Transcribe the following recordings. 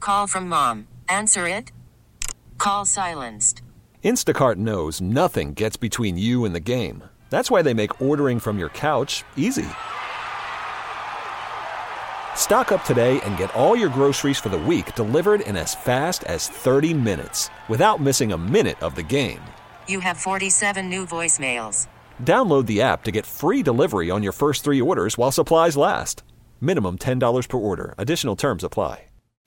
Call from mom. Answer it. Call silenced. Instacart knows nothing gets between you and the game. That's why they make ordering from your couch easy. Stock up today and get all your groceries for the week delivered in as fast as 30 minutes without missing a minute of the game. You have 47 new voicemails. Download the app to get free delivery on your first 3 orders while supplies last. Minimum $10 per order. Additional terms apply.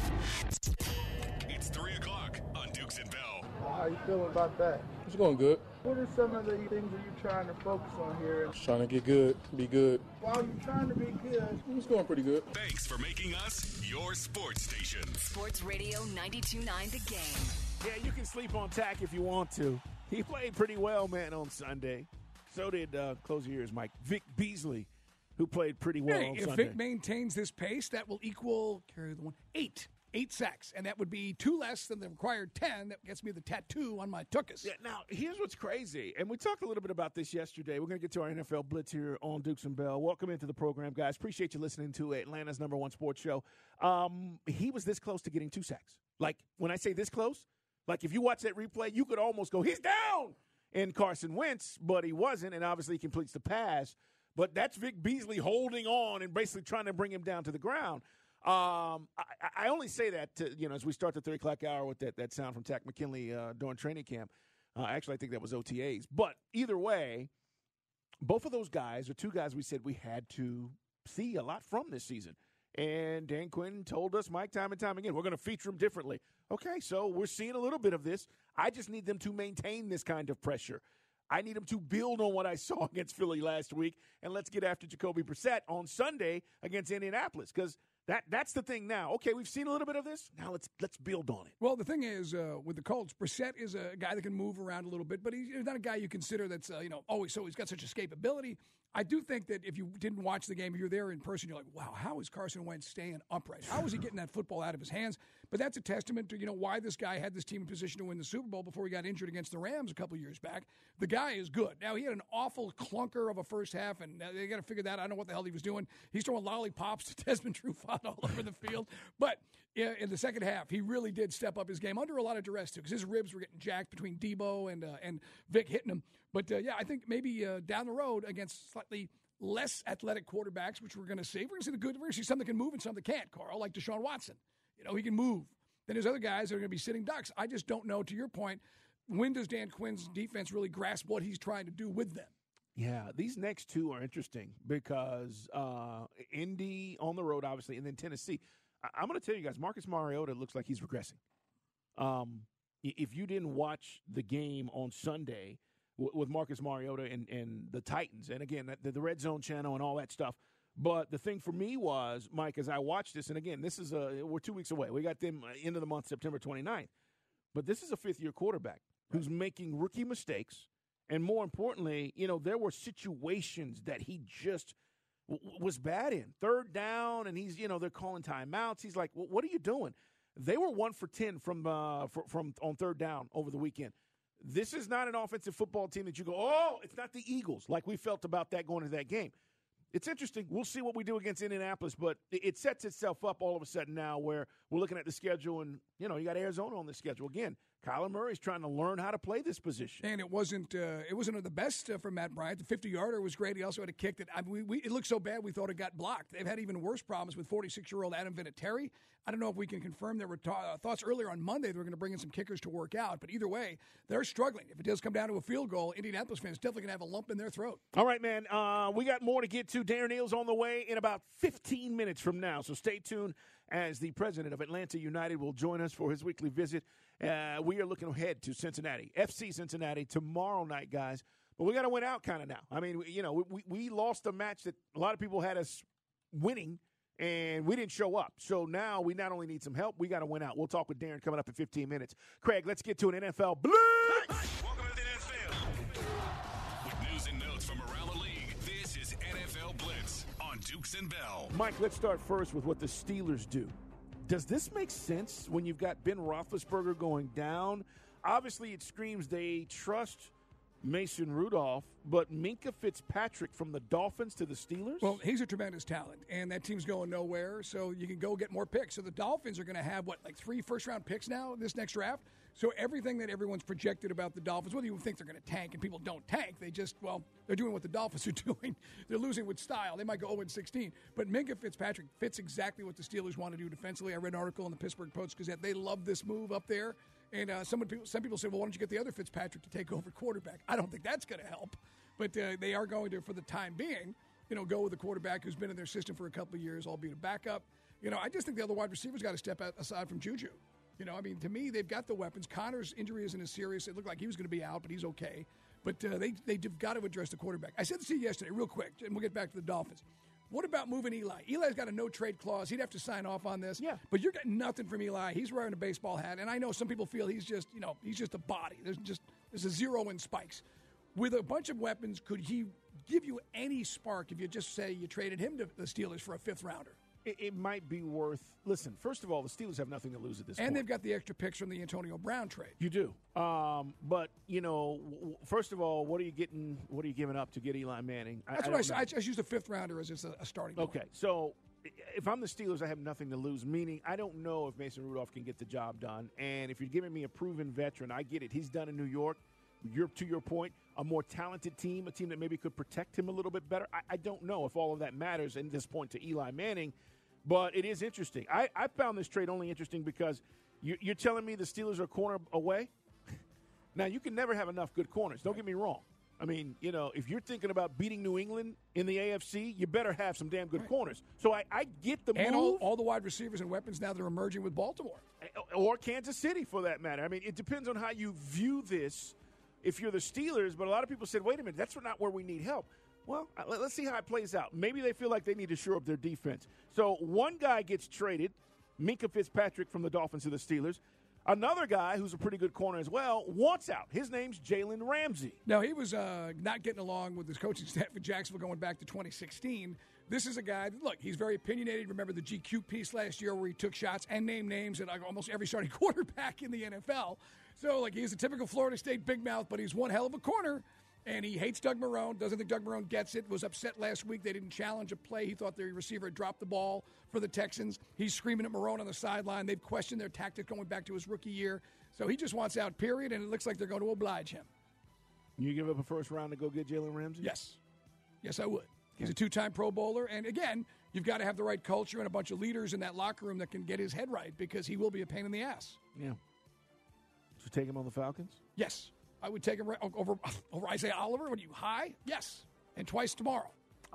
It's 3 o'clock on Dukes and Bell. How you feeling about that? It's going good. What are some of the things that you're trying to focus on here? Just trying to get good, be good. While you're trying to be good, It's going pretty good. Thanks for making us your sports station. Sports Radio 92.9 The Game. Yeah, you can sleep on Tack if you want to. He played pretty well, man, on Sunday. So did close your ears, Mike. Vic Beasley, who played pretty well on if Sunday. Vic maintains this pace, that will equal eight sacks, and that would be 2 less than the required 10. That gets me the tattoo on my tuchus. Yeah, now, here's what's crazy, and we talked a little bit about this yesterday. We're going to get to our NFL Blitz here on Dukes and Bell. Welcome into the program, guys. Appreciate you listening to Atlanta's #1 sports show. He was this close to getting 2 sacks. Like, when I say this close, like if you watch that replay, you could almost go, he's down in Carson Wentz, but he wasn't, and obviously he completes the pass. But that's Vic Beasley holding on and basically trying to bring him down to the ground. I only say that to, as we start the 3 o'clock hour with that sound from Tack McKinley during training camp. Actually, I think that was OTAs. But either way, both of those guys are 2 guys we said we had to see a lot from this season. And Dan Quinn told us, Mike, time and time again, we're going to feature them differently. Okay, so we're seeing a little bit of this. I just need them to maintain this kind of pressure. I need them to build on what I saw against Philly last week, and let's get after Jacoby Brissett on Sunday against Indianapolis, because that's the thing now. Okay, we've seen a little bit of this. Now let's build on it. Well, the thing is, with the Colts, Brissett is a guy that can move around a little bit, but he's not a guy you consider that's, he's got such escapability. I do think that if you didn't watch the game, if you're there in person, you're like, wow, how is Carson Wentz staying upright? How is he getting that football out of his hands? But that's a testament to, why this guy had this team in position to win the Super Bowl before he got injured against the Rams a couple years back. The guy is good. Now, he had an awful clunker of a first half, and they got to figure that out. I don't know what the hell he was doing. He's throwing lollipops to Desmond Trufant all over the field. But in the second half, he really did step up his game under a lot of duress, too, because his ribs were getting jacked between Debo and Vic hitting him. But, I think maybe down the road against slightly less athletic quarterbacks, which we're going to see. We're going to see we're going to see some that can move and some that can't, Carl, like Deshaun Watson. He can move. Then there's other guys that are going to be sitting ducks. I just don't know, to your point, when does Dan Quinn's defense really grasp what he's trying to do with them? Yeah, these next 2 are interesting because Indy on the road, obviously, and then Tennessee. I'm going to tell you guys, Marcus Mariota looks like he's regressing. If you didn't watch the game on Sunday with Marcus Mariota and the Titans, and again, the Red Zone channel and all that stuff. But the thing for me was, Mike, as I watched this, and again, this is we're 2 weeks away. We got them end of the month, September 29th. But this is a 5th-year quarterback who's making rookie mistakes. And more importantly, there were situations that he just was bad in. 3rd down, and he's, they're calling timeouts. He's like, what are you doing? They were 1 for 10 from on 3rd down over the weekend. This is not an offensive football team that you go, oh, it's not the Eagles, like we felt about that going into that game. It's interesting. We'll see what we do against Indianapolis, but it sets itself up all of a sudden now where we're looking at the schedule, and, you got Arizona on the schedule. Again, Kyler Murray's trying to learn how to play this position. And it wasn't the best for Matt Bryant. The 50-yarder was great. He also had a kick that it looked so bad we thought it got blocked. They've had even worse problems with 46-year-old Adam Vinatieri. I don't know if we can confirm there were thoughts earlier on Monday they were going to bring in some kickers to work out. But either way, they're struggling. If it does come down to a field goal, Indianapolis fans definitely going to have a lump in their throat. All right, man. We got more to get to. Darren Neal's on the way in about 15 minutes from now. So stay tuned as the president of Atlanta United will join us for his weekly visit. We are looking ahead to Cincinnati, FC Cincinnati, tomorrow night, guys. But we got to win out kind of now. I mean, we lost a match that a lot of people had us winning, and we didn't show up. So now we not only need some help, we got to win out. We'll talk with Darren coming up in 15 minutes. Craig, let's get to an NFL Blitz. Welcome to the NFL. With news and notes from around the league, this is NFL Blitz on Dukes and Bell. Mike, let's start first with what the Steelers do. Does this make sense when you've got Ben Roethlisberger going down? Obviously, it screams they trust Mason Rudolph, but Minkah Fitzpatrick from the Dolphins to the Steelers? Well, he's a tremendous talent, and that team's going nowhere, so you can go get more picks. So the Dolphins are going to have, 3 first-round picks now this next draft? So everything that everyone's projected about the Dolphins, whether you think they're going to tank, and people don't tank, they're doing what the Dolphins are doing. They're losing with style. They might go 0-16. But Minkah Fitzpatrick fits exactly what the Steelers want to do defensively. I read an article in the Pittsburgh Post because they love this move up there. And some people say, well, why don't you get the other Fitzpatrick to take over quarterback? I don't think that's going to help. But they are going to, for the time being, go with a quarterback who's been in their system for a couple of years, albeit a backup. I just think the other wide receivers got to step out aside from Juju. To me, they've got the weapons. Connor's injury isn't as serious. It looked like he was going to be out, but he's okay. But they've got to address the quarterback. I said this to you yesterday, real quick, and we'll get back to the Dolphins. What about moving Eli? Eli's got a no-trade clause. He'd have to sign off on this. Yeah. But you're getting nothing from Eli. He's wearing a baseball hat, and I know some people feel he's just a body. There's a zero in spikes. With a bunch of weapons, could he give you any spark if you just say you traded him to the Steelers for a fifth-rounder? It might be worth. Listen, first of all, the Steelers have nothing to lose at this point. And they've got the extra picks from the Antonio Brown trade. You do. But, first of all, what are you giving up to get Eli Manning? That's what I said. I just used a fifth-rounder as just a starting point. Okay, so if I'm the Steelers, I have nothing to lose, meaning I don't know if Mason Rudolph can get the job done. And if you're giving me a proven veteran, I get it. He's done in New York. To your point, a more talented team, a team that maybe could protect him a little bit better. I don't know if all of that matters at this point to Eli Manning, but it is interesting. I found this trade only interesting because you're telling me the Steelers are a corner away? Now, you can never have enough good corners. Don't get me wrong. I mean, if you're thinking about beating New England in the AFC, you better have some damn good corners. So I get the move. And all the wide receivers and weapons now that are emerging with Baltimore. Or Kansas City, for that matter. I mean, it depends on how you view this if you're the Steelers, but a lot of people said, wait a minute, that's not where we need help. Well, let's see how it plays out. Maybe they feel like they need to shore up their defense. So one guy gets traded, Minkah Fitzpatrick from the Dolphins to the Steelers. Another guy who's a pretty good corner as well wants out. His name's Jalen Ramsey. Now, he was not getting along with his coaching staff at Jacksonville going back to 2016. This is a guy, look, he's very opinionated. Remember the GQ piece last year where he took shots and named names at almost every starting quarterback in the NFL. So, he's a typical Florida State big mouth, but he's one hell of a corner. And he hates Doug Marrone, doesn't think Doug Marrone gets it, was upset last week they didn't challenge a play. He thought the receiver had dropped the ball for the Texans. He's screaming at Marrone on the sideline. They've questioned their tactics going back to his rookie year. So he just wants out, period, and it looks like they're going to oblige him. You give up a first round to go get Jalen Ramsey? Yes. Yes, I would. He's a two-time Pro Bowler. And, again, you've got to have the right culture and a bunch of leaders in that locker room that can get his head right because he will be a pain in the ass. Yeah. So take him on the Falcons? Yes. I would take him over Isaiah Oliver. Would you high? Yes. And twice tomorrow.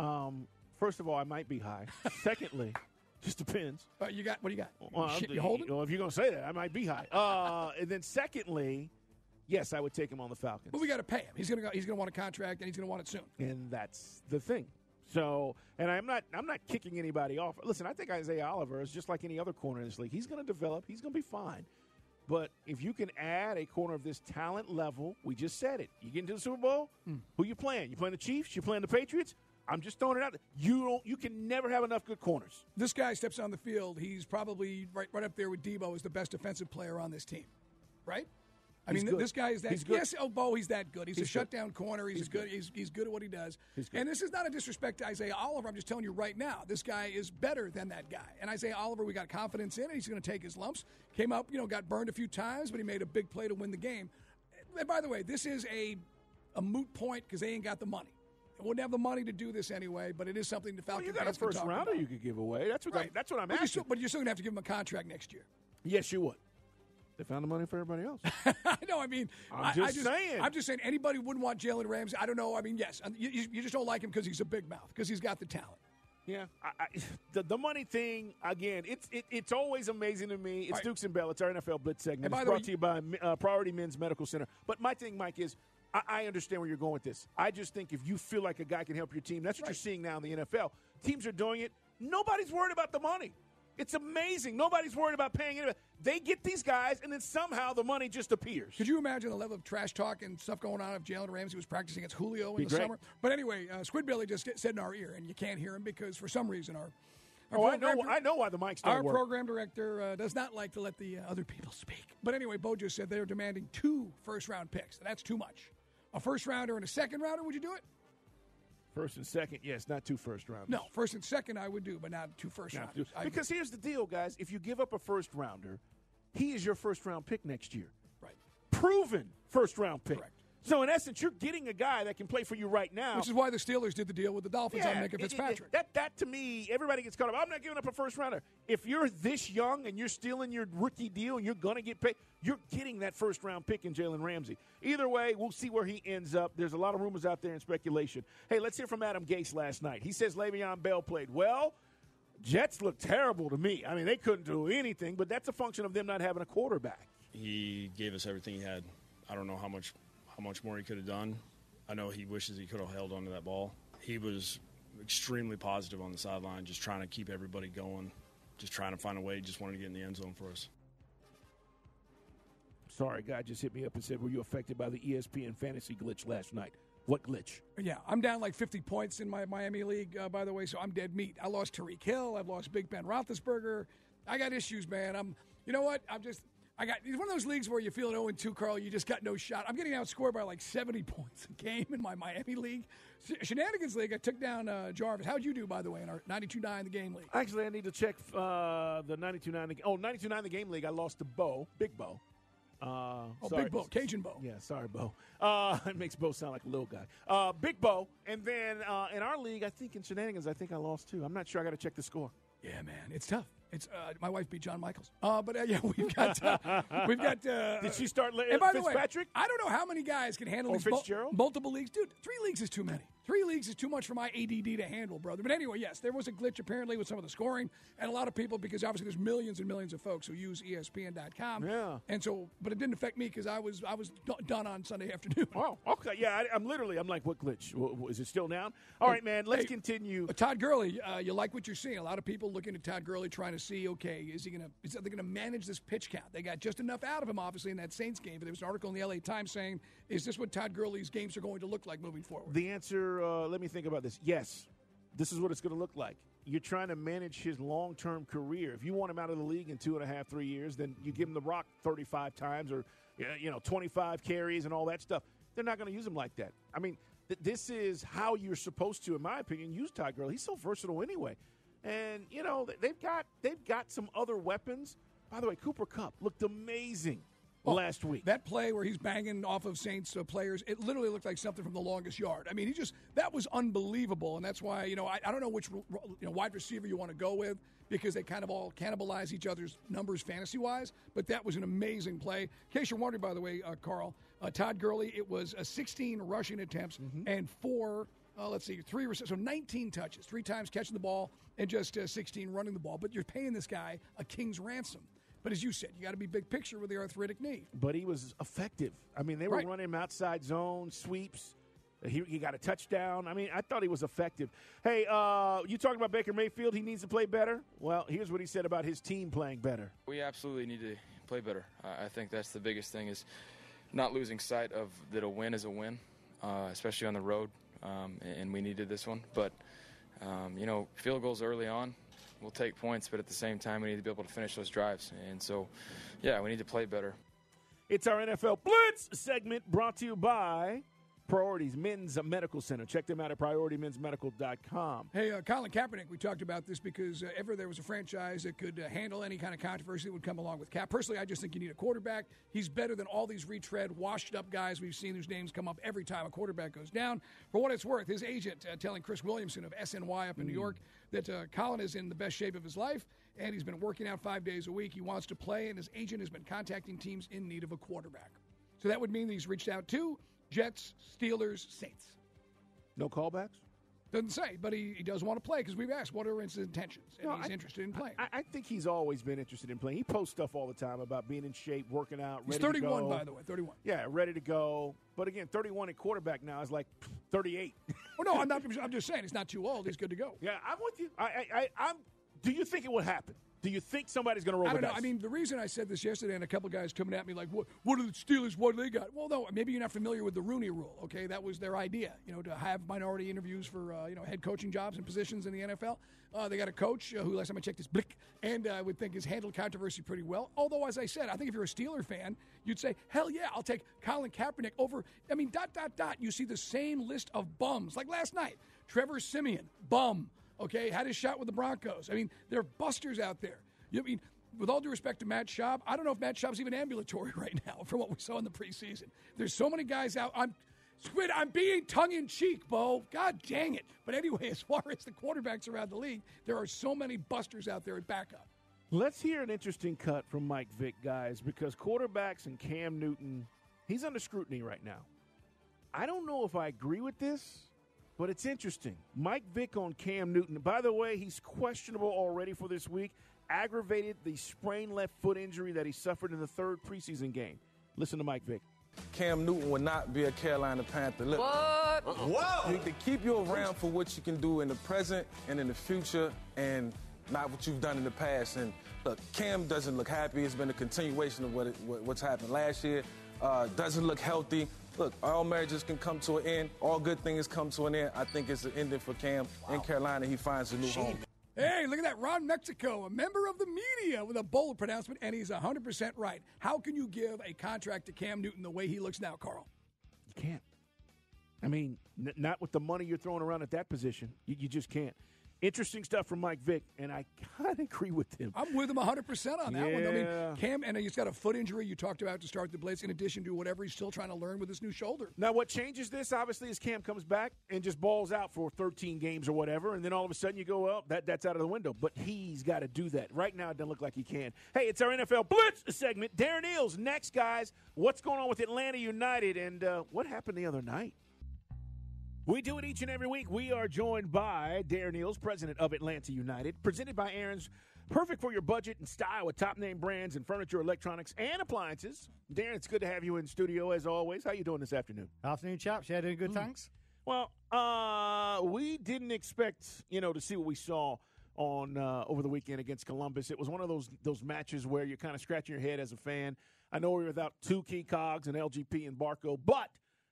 First of all, I might be high. Secondly, just depends. What do you got? Well, you holding? Well, if you're going to say that, I might be high. And then secondly, yes, I would take him on the Falcons. But we got to pay him. He's going to want a contract, and he's going to want it soon. And that's the thing. So, and I'm not kicking anybody off. Listen, I think Isaiah Oliver is just like any other corner in this league. He's going to develop. He's going to be fine. But if you can add a corner of this talent level, we just said it. You get into the Super Bowl, who you playing? You playing the Chiefs? You playing the Patriots? I'm just throwing it out there. You can never have enough good corners. This guy steps on the field. He's probably right up there with Debo as the best defensive player on this team, right? I mean, good. This guy is that. He's good. Yes, Bo, he's that good. He's a good. shutdown corner. He's good. He's good at what he does. And this is not a disrespect to Isaiah Oliver. I'm just telling you right now, this guy is better than that guy. And Isaiah Oliver, we got confidence in, and he's going to take his lumps. Came up, got burned a few times, but he made a big play to win the game. And by the way, this is a moot point because they ain't got the money. They wouldn't have the money to do this anyway, but it is something the Falcons you got a first rounder you could give away. That's what I'm asking. But you're still going to have to give him a contract next year. Yes, you would. They found the money for everybody else. I know. I mean, I'm just saying. I'm just saying anybody wouldn't want Jalen Ramsey. I don't know. I mean, yes. You just don't like him because he's a big mouth, because he's got the talent. Yeah. The money thing, again, it's always amazing to me. It's Dukes and Bell. It's our NFL Blitz segment. It's brought to you by Priority Men's Medical Center. But my thing, Mike, is I understand where you're going with this. I just think if you feel like a guy can help your team, that's what you're seeing now in the NFL. Teams are doing it. Nobody's worried about the money. It's amazing. Nobody's worried about paying anybody. They get these guys, and then somehow the money just appears. Could you imagine the level of trash talk and stuff going on if Jalen Ramsey was practicing against Julio in the summer? But anyway, Squidbilly just said in our ear, and you can't hear him because for some reason I know why the mics don't work. Our program director does not like to let the other people speak. But anyway, Bo just said they're demanding 2 first-round picks. That's too much. A first rounder and a second rounder, would you do it? First and second, yes, not 2 first rounders. No, first and second I would do, but not 2 first rounders. Because here's the deal, guys. If you give up a first rounder, he is your first round pick next year. Right. Proven first round pick. Correct. So, in essence, you're getting a guy that can play for you right now. Which is why the Steelers did the deal with the Dolphins on Minka Fitzpatrick. That to me, everybody gets caught up. I'm not giving up a first rounder. If you're this young and you're still in your rookie deal and you're going to get paid, you're getting that first round pick in Jalen Ramsey. Either way, we'll see where he ends up. There's a lot of rumors out there and speculation. Hey, let's hear from Adam Gase last night. He says Le'Veon Bell played well. Jets look terrible to me. I mean, they couldn't do anything, but that's a function of them not having a quarterback. He gave us everything he had. I don't know how much more he could have done. I know he wishes he could have held onto that ball. He was extremely positive on the sideline, just trying to keep everybody going, just trying to find a way, just wanted to get in the end zone for us. Sorry, guy just hit me up and said, were you affected by the ESPN fantasy glitch last night? What glitch? Yeah, I'm down like 50 points in my Miami league, by the way, so I'm dead meat. I lost Tyreek Hill. I've lost Big Ben Roethlisberger. I got issues, man. You know what? it's one of those leagues where you feel 0-2, Carl. You just got no shot. I'm getting outscored by like 70 points a game in my Miami league. Shenanigans League, I took down Jarvis. How'd you do, by the way, in our 92.9 The Game League? Actually, I need to check the 92.9. 92.9 The Game League. I lost to Bo, Big Bo. Sorry. Big Bo, Cajun Bo. Yeah, sorry, Bo. It makes Bo sound like a little guy. Big Bo. And then in our league, I think in Shenanigans, I think I lost too. I'm not sure. I got to check the score. Yeah, man, it's tough. It's my wife beat John Michaels. But yeah, we've got. Did she start and by Fitzpatrick? The way, I don't know how many guys can handle or these Fitzgerald? Multiple leagues, dude. 3 leagues is too many. 3 leagues is too much for my ADD to handle, brother. But anyway, yes, there was a glitch apparently with some of the scoring, and a lot of people, because obviously there's millions and millions of folks who use ESPN.com. Yeah. And so, but it didn't affect me because I was done on Sunday afternoon. Oh, okay. Yeah, I'm like, what glitch? Is it still down? All right, man. Let's continue. Todd Gurley, you like what you're seeing? A lot of people looking at Todd Gurley trying to see, okay, is they going to manage this pitch count? They got just enough out of him, obviously, in that Saints game. But there was an article in the LA Times saying, is this what Todd Gurley's games are going to look like moving forward? The answer, let me think about this. Yes, this is what it's going to look like. You're trying to manage his long-term career. If you want him out of the league in 2.5, 3 years, then you give him the rock 35 times or 25 carries and all that stuff. They're not going to use him like that. I mean, this is how you're supposed to, in my opinion, use Todd Gurley. He's so versatile anyway. And, they've got some other weapons. By the way, Cooper Kupp looked amazing last week. That play where he's banging off of Saints players, it literally looked like something from the longest yard. I mean, that was unbelievable. And that's why, I don't know which wide receiver you want to go with because they kind of all cannibalize each other's numbers fantasy-wise. But that was an amazing play. In case you're wondering, by the way, Carl, Todd Gurley, it was 16 rushing attempts and 3 receptions. So 19 touches, 3 times catching the ball and just 16 running the ball. But you're paying this guy a king's ransom. But as you said, you got to be big picture with the arthritic knee. But he was effective. I mean, they were running him outside zone, sweeps. He got a touchdown. I mean, I thought he was effective. Hey, you talking about Baker Mayfield? He needs to play better? Well, here's what he said about his team playing better. We absolutely need to play better. I think that's the biggest thing is not losing sight of that a win is a win, especially on the road. And we needed this one. But, field goals early on, we'll take points, but at the same time, we need to be able to finish those drives. And so, yeah, we need to play better. It's our NFL Blitz segment brought to you by Priorities Men's Medical Center. Check them out at PriorityMen'sMedical.com. Hey, Colin Kaepernick, we talked about this because ever there was a franchise that could handle any kind of controversy that would come along with Cap. Personally, I just think you need a quarterback. He's better than all these retread, washed-up guys we've seen whose names come up every time a quarterback goes down. For what it's worth, his agent telling Chris Williamson of SNY up in New York that Colin is in the best shape of his life, and he's been working out 5 days a week. He wants to play, and his agent has been contacting teams in need of a quarterback. So that would mean that he's reached out to Jets, Steelers, Saints. No callbacks? Doesn't say, but he does want to play because we've asked what are his intentions, and he's interested in playing. I think he's always been interested in playing. He posts stuff all the time about being in shape, working out, ready He's 31, to go. by the way, 31. Yeah, ready to go. But again, 31 at quarterback now is like 38. Oh, no, I'm just saying he's not too old. He's good to go. Yeah, I'm with you. Do you think it would happen? Do you think somebody's going to roll I the don't know. dice? I mean, the reason I said this yesterday, and a couple guys coming at me like, what are the Steelers? What do they got? Well, no, maybe you're not familiar with the Rooney Rule, okay? That was their idea, to have minority interviews for, head coaching jobs and positions in the NFL. They got a coach who, last time I checked, is Blick, and I would think has handled controversy pretty well. Although, as I said, I think if you're a Steeler fan, you'd say, hell yeah, I'll take Colin Kaepernick over, You see the same list of bums. Like last night, Trevor Siemian, bum, okay, had his shot with the Broncos. I mean, there are busters out there. With all due respect to Matt Schaub, I don't know if Matt Schaub's even ambulatory right now from what we saw in the preseason. There's so many guys out. I'm being tongue-in-cheek, Bo. God dang it. But anyway, as far as the quarterbacks around the league, there are so many busters out there at backup. Let's hear an interesting cut from Mike Vick, guys, because quarterbacks and Cam Newton, he's under scrutiny right now. I don't know if I agree with this, but it's interesting. Mike Vick on Cam Newton. By the way, he's questionable already for this week. Aggravated the sprained left foot injury that he suffered in the third preseason game. Listen to Mike Vick. Cam Newton would not be a Carolina Panther. Look, Whoa! to keep you around for what you can do in the present and in the future and not what you've done in the past. And look, Cam doesn't look happy. It's been a continuation of what's happened last year. Doesn't look healthy. Look, all marriages can come to an end. All good things come to an end. I think it's an ending for Cam. In Carolina, he finds a new home. Hey, look at that. Ron Mexico, a member of the media with a bold pronouncement, and he's 100% right. How can you give a contract to Cam Newton the way he looks now, Carl? You can't. I mean, not with the money you're throwing around at that position. You just can't. Interesting stuff from Mike Vick, and I kind of agree with him. I'm with him 100% on that one. I mean, Yeah. Cam, and he's got a foot injury you talked about to start the blitz, in addition to whatever he's still trying to learn with his new shoulder. Now, what changes this, obviously, is Cam comes back and just balls out for 13 games or whatever, and then all of a sudden you go, well, that's out of the window. But he's got to do that. Right now, it doesn't look like he can. Hey, it's our NFL Blitz segment. Darren Eales next, guys. What's going on with Atlanta United, and what happened the other night? We do it each and every week. We are joined by Darren Eales, president of Atlanta United, presented by Aaron's. Perfect for your budget and style with top-name brands and furniture, electronics, and appliances. Darren, it's good to have you in studio as always. How you doing this afternoon? Afternoon, chaps. Yeah, doing good, thanks. Well, we didn't expect, to see what we saw on over the weekend against Columbus. It was one of those matches where you're kind of scratching your head as a fan. I know we were without two key cogs, and LGP and Barco, but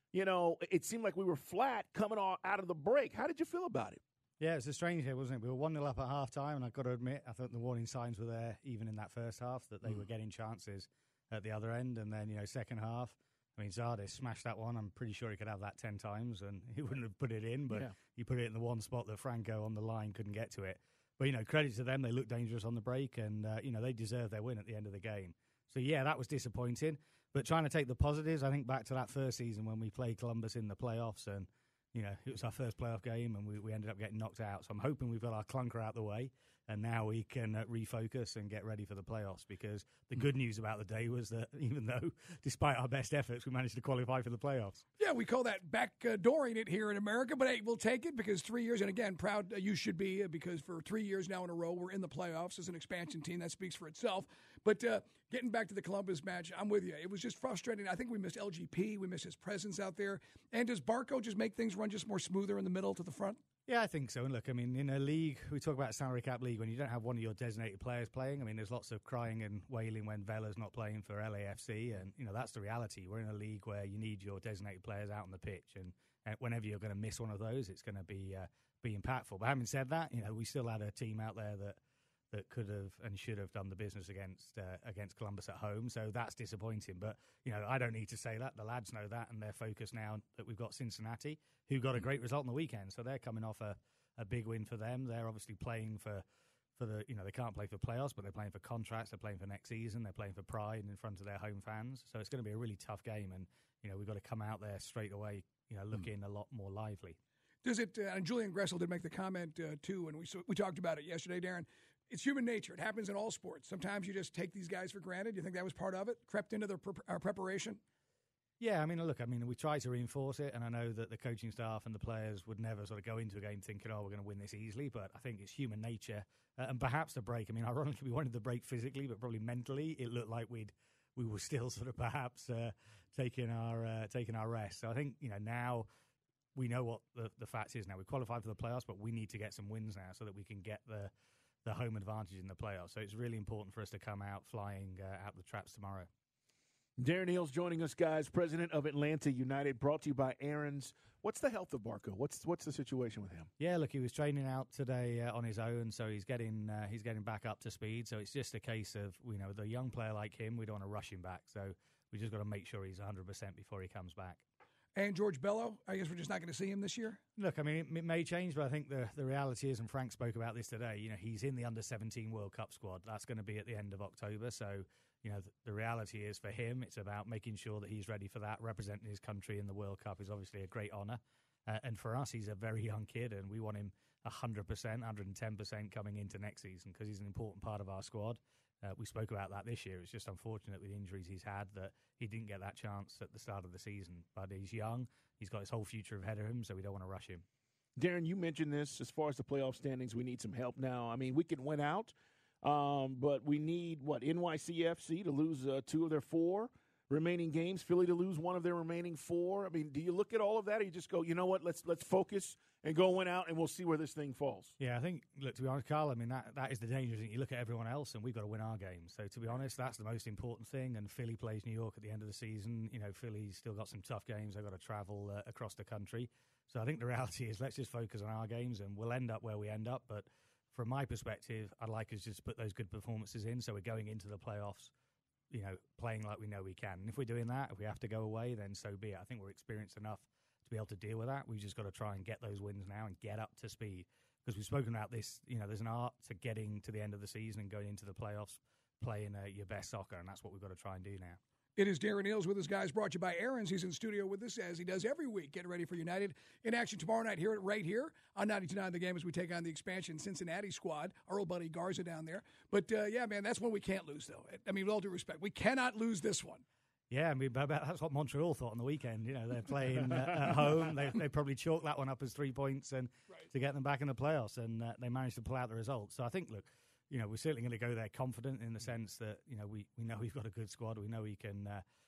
it seemed like we were flat coming out of the break. How did you feel about it? Yeah, it was a strange day, wasn't it? We were 1-0 up at half-time, and I've got to admit, I thought the warning signs were there even in that first half, that they were getting chances at the other end. And then, second half, Zardes smashed that one. I'm pretty sure he could have that 10 times, and he wouldn't have put it in, but he put it in the one spot that Franco on the line couldn't get to it. But, credit to them. They looked dangerous on the break, and, they deserved their win at the end of the game. So, yeah, that was disappointing. But trying to take the positives, I think back to that first season when we played Columbus in the playoffs, and it was our first playoff game, and we ended up getting knocked out. So I'm hoping we've got our clunker out the way, and now we can refocus and get ready for the playoffs, because the good news about the day was that even though, despite our best efforts, we managed to qualify for the playoffs. Yeah, we call that backdooring it here in America, but hey, we'll take it because 3 years, and again, proud you should be, because for 3 years now in a row, we're in the playoffs as an expansion team. That speaks for itself. But getting back to the Columbus match, I'm with you. It was just frustrating. I think we missed LGP. We missed his presence out there. And does Barco just make things run just more smoother in the middle to the front? Yeah, I think so. And look, in a league, we talk about salary cap league, when you don't have one of your designated players playing, there's lots of crying and wailing when Vela's not playing for LAFC. And, that's the reality. We're in a league where you need your designated players out on the pitch. And whenever you're going to miss one of those, it's going to be impactful. But having said that, we still had a team out there that could have and should have done the business against Columbus at home. So that's disappointing. But, I don't need to say that. The lads know that, and they're focused now that we've got Cincinnati, who got a great result on the weekend. So they're coming off a big win for them. They're obviously playing for the, they can't play for playoffs, but they're playing for contracts. They're playing for next season. They're playing for pride in front of their home fans. So it's going to be a really tough game. And, we've got to come out there straight away, looking a lot more lively. Does it, and Julian Gressel did make the comment, too, and we talked about it yesterday, Darren. It's human nature. It happens in all sports. Sometimes you just take these guys for granted. You think that was part of it? Crept into their preparation? Yeah, look, we try to reinforce it, and I know that the coaching staff and the players would never sort of go into a game thinking, we're going to win this easily, but I think it's human nature. And perhaps the break, ironically, we wanted the break physically, but probably mentally, it looked like we were still sort of perhaps taking our rest. So I think, now we know what the fact is now. We qualified for the playoffs, but we need to get some wins now so that we can get the the home advantage in the playoffs. So it's really important for us to come out flying out the traps tomorrow. Darren Eales joining us, guys, president of Atlanta United, brought to you by Aaron's. What's the health of Barco? What's the situation with him? Yeah, look, he was training out today on his own, so he's getting back up to speed. So it's just a case of, with a young player like him, we don't want to rush him back. So we just got to make sure he's 100% before he comes back. And George Bello, I guess we're just not going to see him this year? Look, I mean, it may change, but I think the reality is, and Frank spoke about this today, he's in the Under-17 World Cup squad. That's going to be at the end of October. So, the reality is for him, it's about making sure that he's ready for that. Representing his country in the World Cup is obviously a great honour. And for us, he's a very young kid, and we want him 100%, 110% coming into next season because he's an important part of our squad. We spoke about that this year. It's just unfortunate with the injuries he's had that he didn't get that chance at the start of the season. But he's young. He's got his whole future ahead of him, so we don't want to rush him. Darren, you mentioned this. As far as the playoff standings, we need some help now. I mean, we can win out, but we need, NYCFC to lose 2 of their 4 remaining games, Philly to lose 1 of their remaining 4. I mean, do you look at all of that, or you just go, you know what, let's focus and go win out, and we'll see where this thing falls? Yeah, I think, look, to be honest, Carl, I mean, that is the dangerous thing. You look at everyone else, and we've got to win our games. So, to be honest, that's the most important thing. And Philly plays New York at the end of the season. Philly's still got some tough games. They've got to travel across the country. So, I think the reality is let's just focus on our games, and we'll end up where we end up. But from my perspective, I'd like us just to put those good performances in so we're going into the playoffs, playing like we know we can. And if we're doing that, if we have to go away, then so be it. I think we're experienced enough to be able to deal with that. We've just got to try and get those wins now and get up to speed. Because we've spoken about this, there's an art to getting to the end of the season and going into the playoffs, playing your best soccer, and that's what we've got to try and do now. It is Darren Eales with us, guys, brought to you by Aaron's. He's in studio with us as he does every week. Getting ready for United in action tomorrow night right here on 92.9 The Game as we take on the expansion Cincinnati squad, our old buddy Garza down there. But, yeah, man, that's one we can't lose, though. I mean, with all due respect, we cannot lose this one. Yeah, I mean, that's what Montreal thought on the weekend. They're playing at home. They probably chalked that one up as 3 points and to get them back in the playoffs, and they managed to pull out the result. So I think, look, we're certainly going to go there confident in the sense that, we know we've got a good squad. We know we can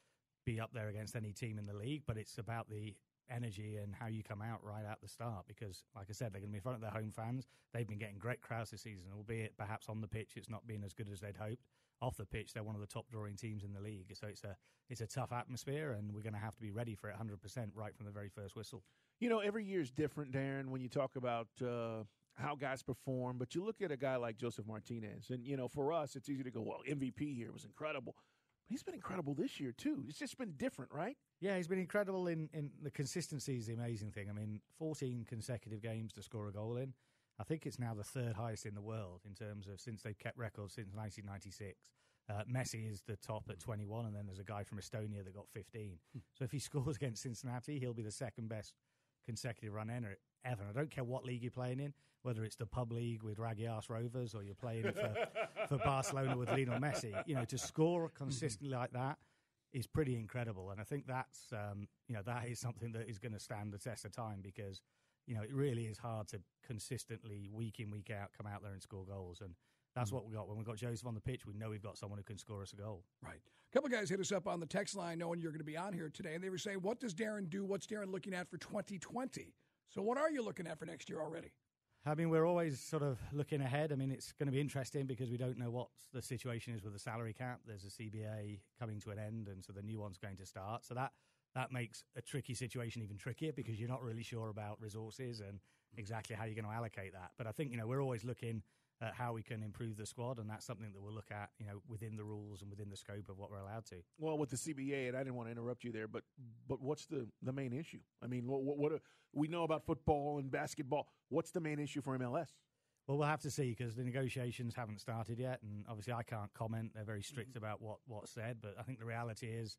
be up there against any team in the league, but it's about the energy and how you come out right at the start because, like I said, they're going to be in front of their home fans. They've been getting great crowds this season, albeit perhaps on the pitch it's not been as good as they'd hoped. Off the pitch, they're one of the top drawing teams in the league. So it's a tough atmosphere, and we're going to have to be ready for it 100% right from the very first whistle. Every year is different, Darren, when you talk about how guys perform. But you look at a guy like Joseph Martinez, and, for us, it's easy to go, well, MVP here was incredible. He's been incredible this year, too. It's just been different, right? Yeah, he's been incredible in the consistency is the amazing thing. I mean, 14 consecutive games to score a goal in. I think it's now the 3rd highest in the world in terms of since they've kept records since 1996. Messi is the top at 21, and then there's a guy from Estonia that got 15. So if he scores against Cincinnati, he'll be the 2nd best consecutive run ever. I don't care what league you're playing in, whether it's the pub league with Ragias Rovers or you're playing for Barcelona with Lionel Messi. To score consistently like that is pretty incredible. And I think that's, that is something that is going to stand the test of time because, it really is hard to consistently, week in, week out, come out there and score goals. And that's what we got. When we've got Joseph on the pitch, we know we've got someone who can score us a goal. Right. A couple of guys hit us up on the text line knowing you're going to be on here today, and they were saying, what does Darren do? What's Darren looking at for 2020? So what are you looking at for next year already? I mean, we're always sort of looking ahead. I mean, it's going to be interesting because we don't know what the situation is with the salary cap. There's a CBA coming to an end, and so the new one's going to start. So that makes a tricky situation even trickier because you're not really sure about resources and exactly how you're going to allocate that. But I think, we're always looking at how we can improve the squad, and that's something that we'll look at, within the rules and within the scope of what we're allowed to. Well, with the CBA, and I didn't want to interrupt you there, but what's the main issue? I mean, what we know about football and basketball. What's the main issue for MLS? Well, we'll have to see because the negotiations haven't started yet, and obviously I can't comment. They're very strict about what's said, but I think the reality is,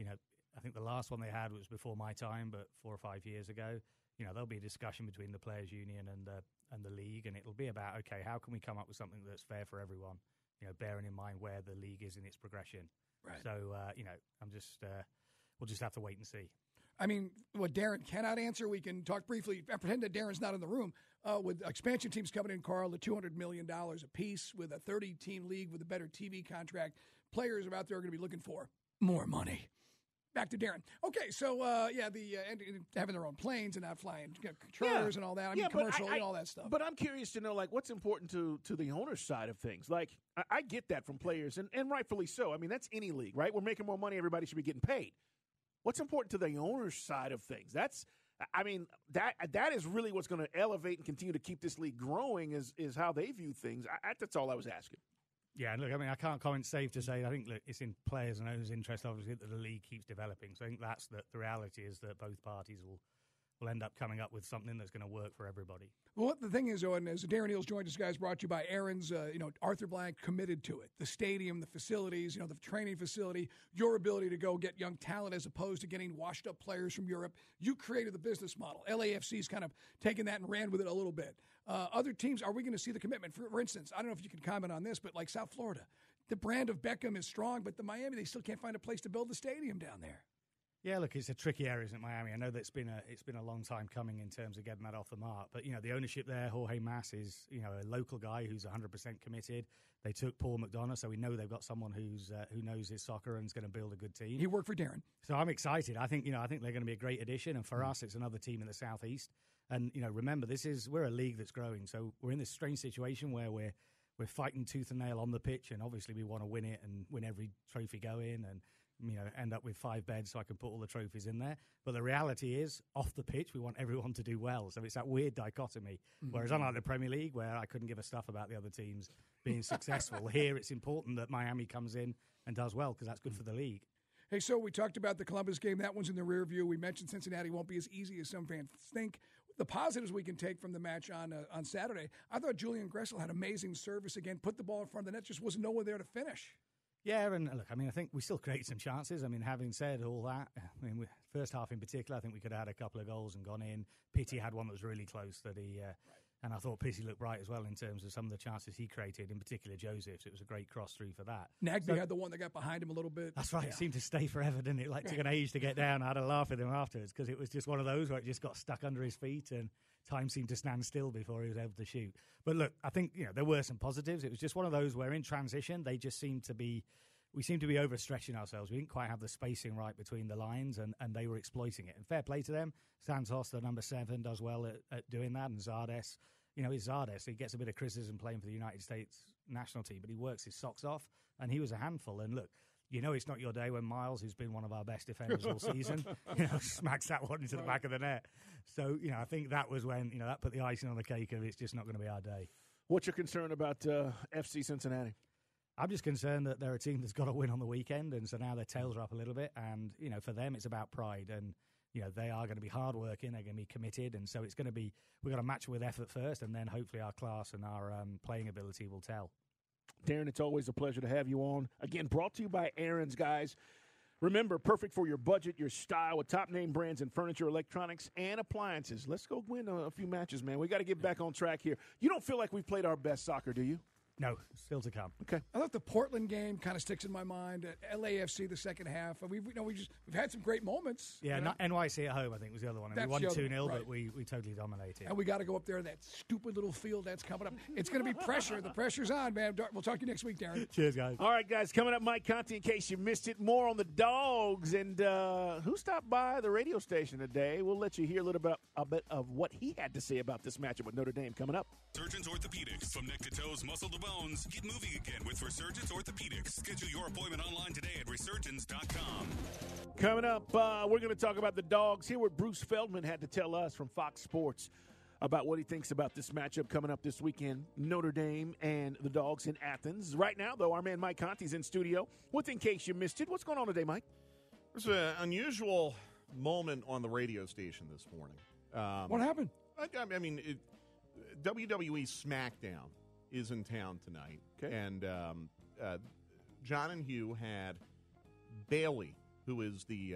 I think the last one they had was before my time, but 4 or 5 years ago. There'll be a discussion between the players' union and the league, and it'll be about, okay, how can we come up with something that's fair for everyone, bearing in mind where the league is in its progression. Right. So, we'll just have to wait and see. I mean, what Darren cannot answer, we can talk briefly. Pretend that Darren's not in the room. With expansion teams coming in, Carl, at $200 million apiece with a 30-team league with a better TV contract, players are out there going to be looking for more money. Back to Darren. Okay, so and having their own planes and not flying controllers and all that. I mean, commercial and all that stuff. But I'm curious to know, like, what's important to the owner's side of things. Like, I get that from players, and rightfully so. I mean, that's any league, right? We're making more money. Everybody should be getting paid. What's important to the owner's side of things? That is really what's going to elevate and continue to keep this league growing is how they view things. That's all I was asking. Yeah, look, I mean, I can't comment safe to say. I think it's in players and owners' interest, obviously, that the league keeps developing. So I think that's the reality is that both parties will end up coming up with something that's going to work for everybody. Well, the thing is, Owen, as Darren Eales joined us, guys, brought to you by Aaron's, Arthur Blank committed to it. The stadium, the facilities, the training facility, your ability to go get young talent as opposed to getting washed-up players from Europe. You created the business model. LAFC's kind of taken that and ran with it a little bit. Other teams, are we going to see the commitment? For instance, I don't know if you can comment on this, but like South Florida, the brand of Beckham is strong, but the Miami, they still can't find a place to build the stadium down there. Yeah, look, it's a tricky area, isn't it, Miami? I know that it's been a long time coming in terms of getting that off the mark. But, the ownership there, Jorge Mas, is, a local guy who's 100% committed. They took Paul McDonough, so we know they've got someone who knows his soccer and is going to build a good team. He worked for Darren. So I'm excited. I think they're going to be a great addition. And for us, it's another team in the Southeast. And, remember, we're a league that's growing. So we're in this strange situation where we're fighting tooth and nail on the pitch. And obviously we want to win it and win every trophy going and, end up with 5 beds so I can put all the trophies in there. But the reality is, off the pitch, we want everyone to do well. So it's that weird dichotomy. Mm-hmm. Whereas unlike the Premier League, where I couldn't give a stuff about the other teams being successful, here it's important that Miami comes in and does well because that's good for the league. Hey, so we talked about the Columbus game. That one's in the rear view. We mentioned Cincinnati won't be as easy as some fans think. The positives we can take from the match on Saturday, I thought Julian Gressel had amazing service again, put the ball in front of the net, just was nowhere there to finish. Yeah, and look, I think we still created some chances. Having said all that, first half in particular, I think we could have had a couple of goals and gone in. Pitty had one that was really close and I thought Pitty looked bright as well in terms of some of the chances he created, in particular Joseph's. It was a great cross through for that. Nagby had the one that got behind him a little bit. That's right. Yeah. It seemed to stay forever, didn't it? Like took an age to get down. I had a laugh with him afterwards because it was just one of those where it just got stuck under his feet and time seemed to stand still before he was able to shoot. But look, I think there were some positives. It was just one of those where in transition we seemed to be overstretching ourselves. We didn't quite have the spacing right between the lines, and they were exploiting it. And fair play to them. Santos, the number 7, does well at doing that, and Zardes. He's Zardes. He gets a bit of criticism playing for the United States national team, but he works his socks off, and he was a handful. And look, it's not your day when Miles, who's been one of our best defenders all season, smacks that one into the back of the net. So, I think that was when, that put the icing on the cake of it's just not going to be our day. What's your concern about FC Cincinnati? I'm just concerned that they're a team that's got to win on the weekend, and so now their tails are up a little bit. And, for them, it's about pride. And, they are going to be hardworking, they're going to be committed. And so it's going to be, we've got to match with effort first, and then hopefully our class and our playing ability will tell. Darren, it's always a pleasure to have you on. Again, brought to you by Aaron's, guys. Remember, perfect for your budget, your style, with top-name brands in furniture, electronics, and appliances. Let's go win a few matches, man. We got to get back on track here. You don't feel like we've played our best soccer, do you? No, still to come. Okay. I thought the Portland game kind of sticks in my mind. LAFC the second half. We've had some great moments. Yeah, not NYC at home, I think, was the other one. And we won 2-0, right. But we totally dominated. And we got to go up there, that stupid little field that's coming up. It's going to be pressure. The pressure's on, man. We'll talk to you next week, Darren. Cheers, guys. All right, guys, coming up, Mike Conti, in case you missed it, more on the Dogs. And who stopped by the radio station today? We'll let you hear a bit of what he had to say about this matchup with Notre Dame coming up. Surgeons Orthopedics. From neck to toes, muscle to bones. Get moving again with Resurgence Orthopedics. Schedule your appointment online today at resurgence.com. Coming up, we're going to talk about the Dogs. Hear what Bruce Feldman had to tell us from Fox Sports about what he thinks about this matchup coming up this weekend, Notre Dame and the Dogs in Athens. Right now, though, our man Mike Conti's in studio with In Case You Missed It. What's going on today, Mike? There's an unusual moment on the radio station this morning. What happened? WWE SmackDown is in town tonight. Okay. And John and Hugh had Bayley, who is the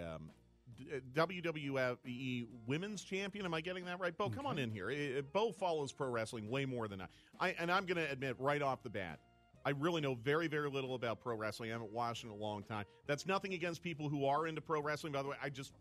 WWE Women's Champion. Am I getting that right? Bo, come on in here. Bo follows pro wrestling way more than I. And I'm going to admit right off the bat, I really know very, very little about pro wrestling. I haven't watched in a long time. That's nothing against people who are into pro wrestling. By the way,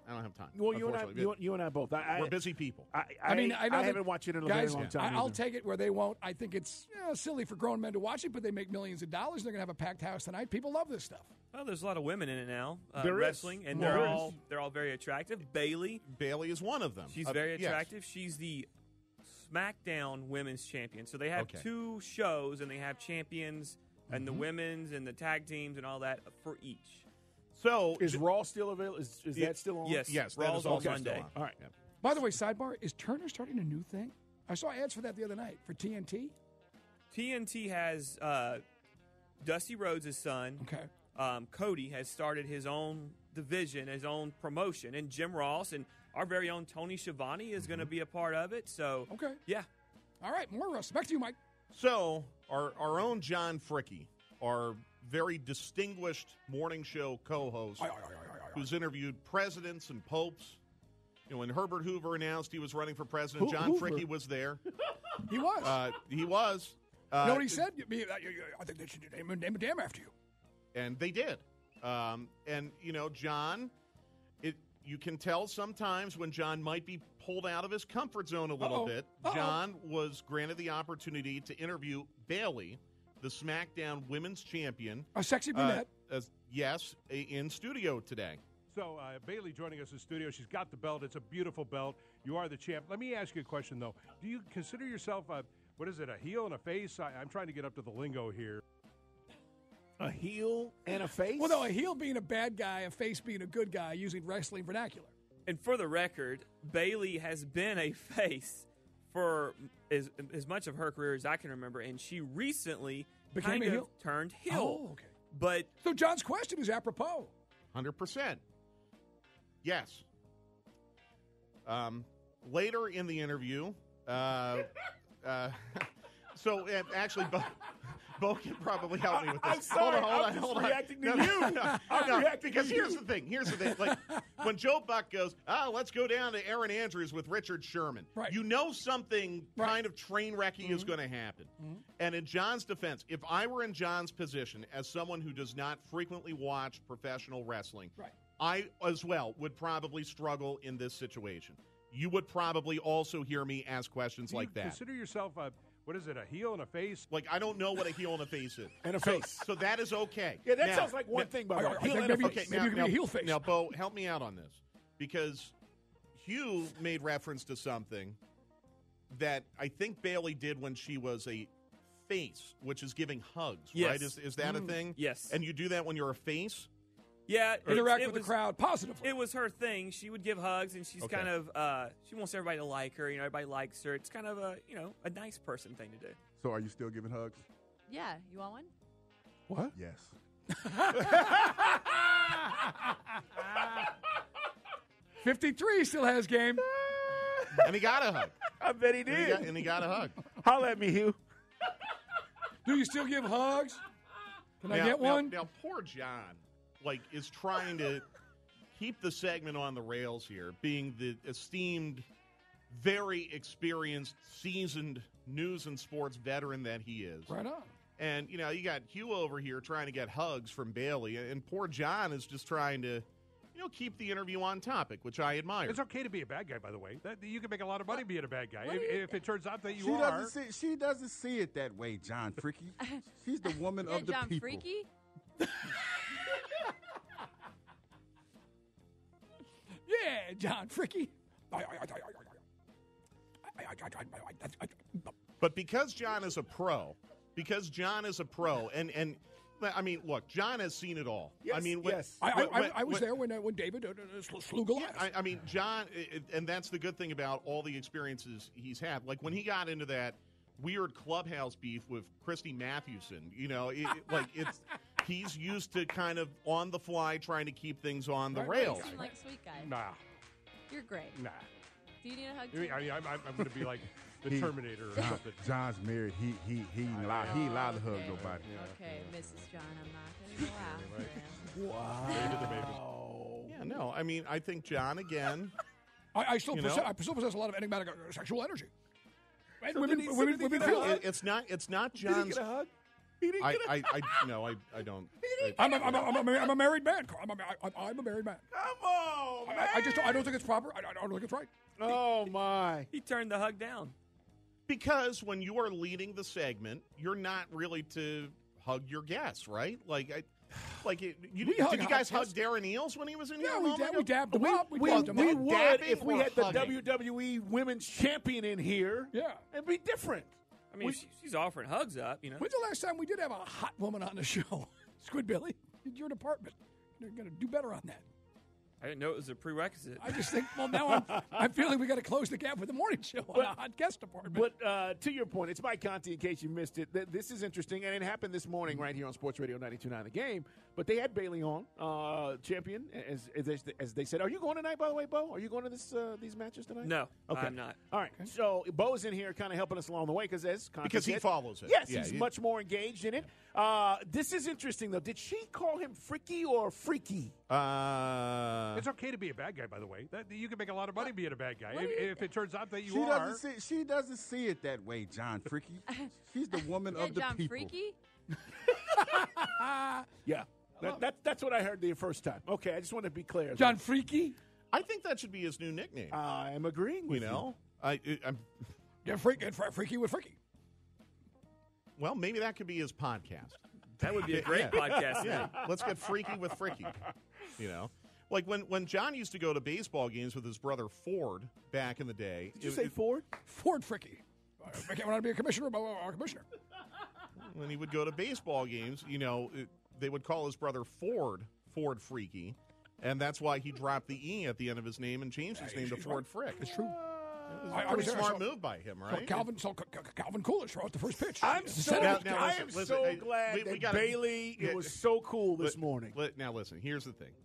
I don't have time. Well, you and I both. We're busy people. I mean, I haven't watched it in a very long time. I'll take it where they won't. I think it's silly for grown men to watch it, but they make millions of dollars. They're going to have a packed house tonight. People love this stuff. Well, there's a lot of women in it now. There is. Wrestling, and they're all very attractive. Bailey is one of them. She's very attractive. Yes. She's the SmackDown Women's Champion. So they have two shows, and they have champions and the women's and the tag teams and all that for each. So is Raw still available? Is that still on? Yes. Raw's on Monday. All right. Yeah. By the way, sidebar, is Turner starting a new thing? I saw ads for that the other night for TNT. TNT has Dusty Rhodes' son. Okay. Cody has started his own division, his own promotion, and Jim Ross and our very own Tony Schiavone is going to be a part of it. So, yeah. All right, more Russ. Back to you, Mike. So, our own John Fricke, our very distinguished morning show co-host, who's interviewed presidents and popes. You know, when Herbert Hoover announced he was running for president, John Fricke was there. He was. He was. You know what he said? I think they should name a dam after you. And they did. And, you know, John, you can tell sometimes when John might be pulled out of his comfort zone a little bit. John was granted the opportunity to interview Bailey, the SmackDown Women's Champion. A sexy brunette. Yes, in studio today. So, Bailey joining us in studio. She's got the belt. It's a beautiful belt. You are the champ. Let me ask you a question, though. Do you consider yourself a heel and a face? I'm trying to get up to the lingo here. A heel and a face? Well, no, a heel being a bad guy, a face being a good guy, using wrestling vernacular. And for the record, Bailey has been a face for as much of her career as I can remember, and she recently became a heel? Turned heel. Oh, okay. But so John's question is apropos. 100%. Yes. Later in the interview, so actually, Bo can probably help me with this. I'm sorry. Hold on. Reacting to you. I'm reacting because to here's the thing. Like when Joe Buck goes, let's go down to Aaron Andrews with Richard Sherman. Right. You know something kind of train wrecking is going to happen. And in John's defense, if I were in John's position as someone who does not frequently watch professional wrestling, I as well would probably struggle in this situation. You would probably also hear me ask questions like that. Consider yourself a heel and a face? Like, I don't know what a heel and a face is. And a face. So that is okay. Yeah, that sounds like one thing, by the way. Heel and a face. Maybe you can be a heel face. Now, Bo, help me out on this. Because Hugh made reference to something that I think Bailey did when she was a face, which is giving hugs, right? Is that a thing? Yes. And you do that when you're a face? Yeah. Interact with the crowd positively. It was her thing. She would give hugs, and she's kind of, she wants everybody to like her. You know, everybody likes her. It's kind of a nice person thing to do. So are you still giving hugs? Yeah. You want one? What? Yes. 53 still has game. And he got a hug. I bet he did. And he got a hug. Holla at me, Hugh. Do you still give hugs? Can I get one? Now, poor John, is trying to keep the segment on the rails here, being the esteemed, very experienced, seasoned news and sports veteran that he is. Right on. And, you got Hugh over here trying to get hugs from Bailey, and poor John is just trying to, keep the interview on topic, which I admire. It's okay to be a bad guy, by the way. You can make a lot of money being a bad guy. If it turns out that she are. She doesn't see it that way, John Fricke. She's the woman of the John people. Freaky? Yeah, John Fricke. But because John is a pro, and I mean, look, John has seen it all. Yes, I mean, I was there when David slew Goliath. I mean, John, and that's the good thing about all the experiences he's had. Like when he got into that weird clubhouse beef with Christy Mathewson, he's used to kind of on the fly trying to keep things on the rails. You seem like a sweet guy. Nah. You're great. Nah. Do you need a hug too? I'm going to be like the Terminator or something. John's married. He allowed to hug nobody. Okay, Mrs. John, I'm not going to go out. Wow. Yeah, no, I mean, I think John, again. I still possess a lot of enigmatic sexual energy. It's not John's. Did he get a hug? I don't. I'm a married man. I'm a married man. Come on, man. I don't think it's proper. I don't think it's right. Oh, my. He turned the hug down. Because when you are leading the segment, you're not really to hug your guests, right? Did you guys hug Darren Eels when he was in here? Yeah, we dabbed him up. We would if we had the WWE Women's Champion in here. Yeah. It'd be different. I mean, she's offering hugs up, you know. When's the last time we did have a hot woman on the show? Squidbilly, it's your department. You're going to do better on that. I didn't know it was a prerequisite. I just think, now I'm feeling we got to close the gap with the morning show on a hot guest department. But to your point, it's Mike Conti, in case you missed it. This is interesting, and it happened this morning right here on Sports Radio 92.9 The Game. But they had Bailey on, champion, as they said. Are you going tonight, by the way, Bo? Are you going to these matches tonight? No, okay. I'm not. All right, so Bo's in here kind of helping us along the way because he follows it. Yes, he's much more engaged in it. This is interesting, though. Did she call him Fricky or Freaky? It's okay to be a bad guy, by the way. You can make a lot of money being a bad guy if it turns out that you are. She doesn't see it that way, John Freaky. She's the woman of the John people. Freaky? Yeah. That's what I heard the first time. Okay, I just want to be clear. John Freaky? I think that should be his new nickname. I am agreeing with you. I'm Get freaky with Freaky. Well, maybe that could be his podcast. That would be a great podcast. Yeah, let's get freaky with Fricky. Like when John used to go to baseball games with his brother Ford back in the day. Did you say Ford? Ford Fricky. I can't want to be a commissioner. Commissioner. When he would go to baseball games, they would call his brother Ford Freaky, and that's why he dropped the E at the end of his name and changed his name to Ford Frick. It's true. It was a pretty smart move by him, right? Calvin Coolidge throw out the first pitch. I'm so glad that Bailey. It was so cool this morning. Now listen. Here's the thing.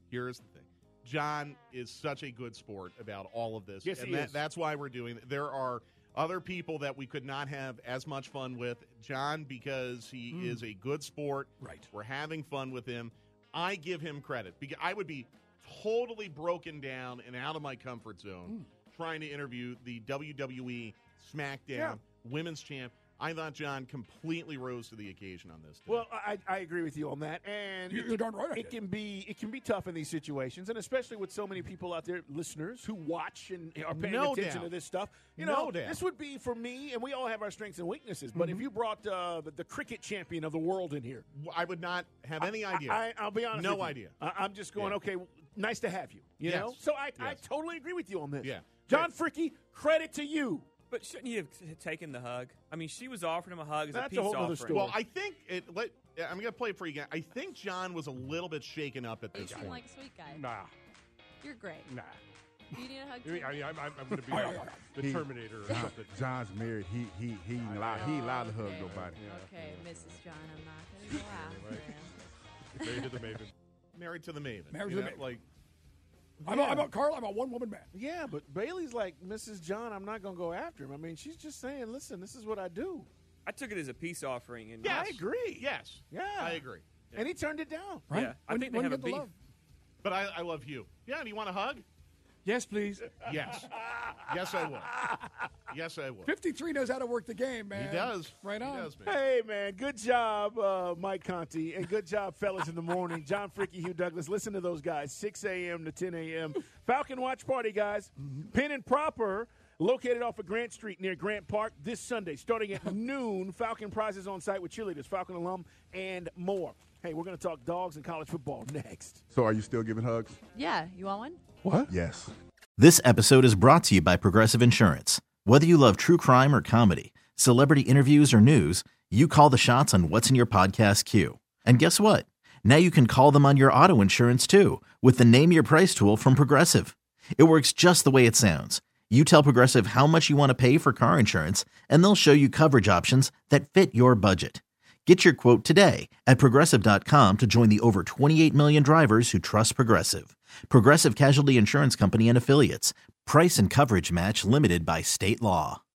John is such a good sport about all of this. Yes, and he is. That's why we're doing it. There are other people that we could not have as much fun with. John, because he is a good sport. Right. We're having fun with him. I give him credit because I would be totally broken down and out of my comfort zone trying to interview the WWE SmackDown Women's Champ. I thought John completely rose to the occasion on this. Well, I agree with you on that, and you're darn right. It can be tough in these situations, and especially with so many people out there, listeners who watch and are paying attention to this stuff. This would be for me, and we all have our strengths and weaknesses. But if you brought the cricket champion of the world in here, I would not have any idea. I'll be honest. No with you. idea. I'm just going. Okay, nice to have you. You know, so I totally agree with you on this. Yeah, John Fricky, credit to you. But shouldn't he have taken the hug? I mean, she was offering him a hug as That's a peace a whole other offering. story. Well, I think I'm going to play it for you again. I think John was a little bit shaken up at this You seem point. like a sweet guy. Nah. You're great. Nah. Do you need a hug I mean, too? I'm going to be like the Terminator or something. John's married. He ain't allowed to hug nobody. Okay, Mrs. John, I'm not going to go out. Married to the Maven. Married to the Maven. Married to the Maven. Like, I'm a one-woman man. Yeah, but Bailey's like, Mrs. John, I'm not going to go after him. I mean, she's just saying, listen, this is what I do. I took it as a peace offering. And I agree. Yes. Yeah. I agree. Yeah. And he turned it down. Right? Yeah, I think they have a beef. But I love you. Yeah, do you want a hug? Yes, please. Yes. Yes, I will. Yes, I will. 53 knows how to work the game, man. He does. Right on. He does, man. Hey, man, good job, Mike Conti, and good job, fellas, in the morning. John Fricky, Hugh Douglas. Listen to those guys, 6 a.m. to 10 a.m. Falcon Watch Party, guys. Pin and Proper, located off of Grant Street near Grant Park, this Sunday, starting at noon. Falcon prizes on site with cheerleaders, Falcon alum, and more. Hey, we're going to talk dogs and college football next. So are you still giving hugs? Yeah, you want one? What? Yes. This episode is brought to you by Progressive Insurance. Whether you love true crime or comedy, celebrity interviews or news, you call the shots on what's in your podcast queue. And guess what? Now you can call them on your auto insurance too with the Name Your Price tool from Progressive. It works just the way it sounds. You tell Progressive how much you want to pay for car insurance, and they'll show you coverage options that fit your budget. Get your quote today at Progressive.com to join the over 28 million drivers who trust Progressive. Progressive Casualty Insurance Company and Affiliates. Price and coverage match limited by state law.